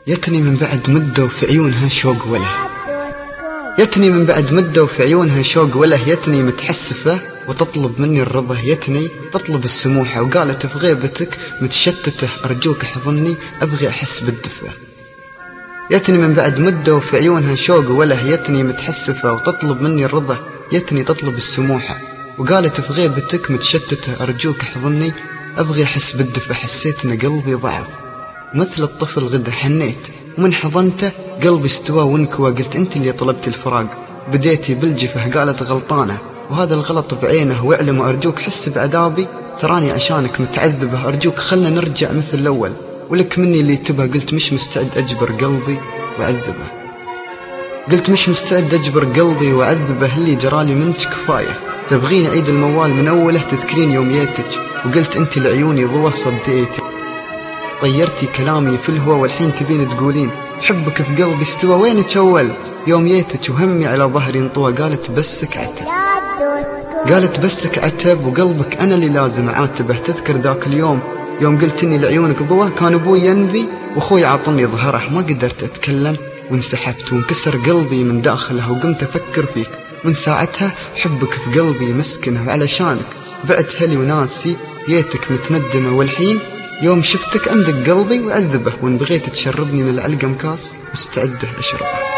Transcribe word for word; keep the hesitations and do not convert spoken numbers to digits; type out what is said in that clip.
يتني من بعد مدة وفي عيونها شوق وله، يتني من بعد مدة وفي عيونها شوق وله، يتني متحسفة وتطلب مني الرضا، يتني تطلب السموحة وقالت في غيبتك متشتتة أرجوك احضني أبغي أحس بالدفء. يتني من بعد مدة وفي عيونها شوق وله، يتني متحسفة وتطلب مني الرضا، يتني تطلب السموحة وقالت في غيبتك متشتتة أرجوك احضني أبغي أحس بالدفء. حسيت إن قلبي ضعف مثل الطفل غدا، حنيت ومن حضنته قلبي استوى وانكوى، قلت انت اللي طلبت الفراق بديتي بالجفه، قالت غلطانة وهذا الغلط بعينه واعلم وأرجوك حس بعذابي، تراني عشانك متعذبة أرجوك خلنا نرجع مثل الأول، ولك مني اللي تبى. قلت مش مستعد أجبر قلبي وأعذبه، قلت مش مستعد أجبر قلبي وأعذبه، اللي جرالي منك كفاية، تبغين عيد الموال من أوله، تذكرين يوم ياتك وقلت انت لعيوني ضوى صديتي، طيرتي كلامي في الهوى والحين تبين تقولين حبك في قلبي استوى، وين تشول يوم ياتك وهمي على ظهري انطوى. قالت بسك عتب، قالت بسك عتب وقلبك أنا اللي لازم أعاتبه، تذكر ذاك اليوم يوم قلت إني لعيونك ضوى، كان أبوي ينبي وأخوي عاطني ظهره، ما قدرت أتكلم وانسحبت وانكسر قلبي من داخلها، وقمت أفكر فيك من ساعتها حبك في قلبي مسكنه، وعلشانك بعت هلي وناسي ياتك متندمة، والحين يوم شفتك عندك قلبي وعذبه، وان بغيت تشربني من العلقة مكاس مستعده أشربه.